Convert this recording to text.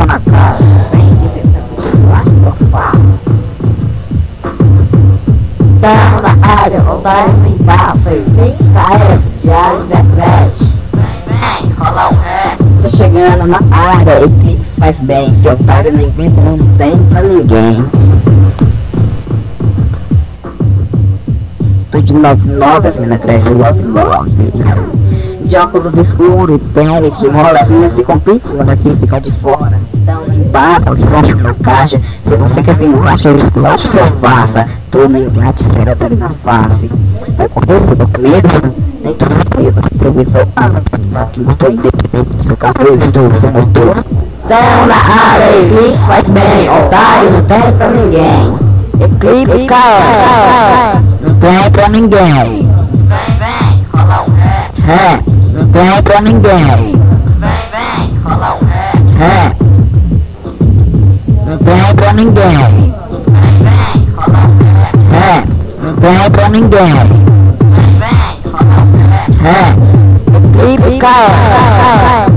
só na cara, vem dizer lá que eu faço. Tamo na área, voltaram no embaixo, XKS, Diário 17. Vem, rola um ré. Tô chegando na área, e que faz bem, se otário nem vento não tem pra ninguém. Tô de 99, as minas crescem love. De óculos escuros e tênis de mola, as minas ficam pixel, daqui fica de fora. Então não embaça, os homens na caixa. Se você quer vir no racha, eu esculacho sua faça. Tô no engate, espera dar na face. Vai correr, fica com medo, nem tô surpresa. Improvisou, que motor independente do seu carro, eu estou o seu motor. Tão na área, e faz bem, otário, não tem pra ninguém. Eclipse KS, não tem pra ninguém. Vem, rola um ré. Não tem pra ninguém. Vem, rola um ré. Não tem pra ninguém. Vem, rola um ré. Não tem pra ninguém. Vem, rola um ré. Eclipse KS.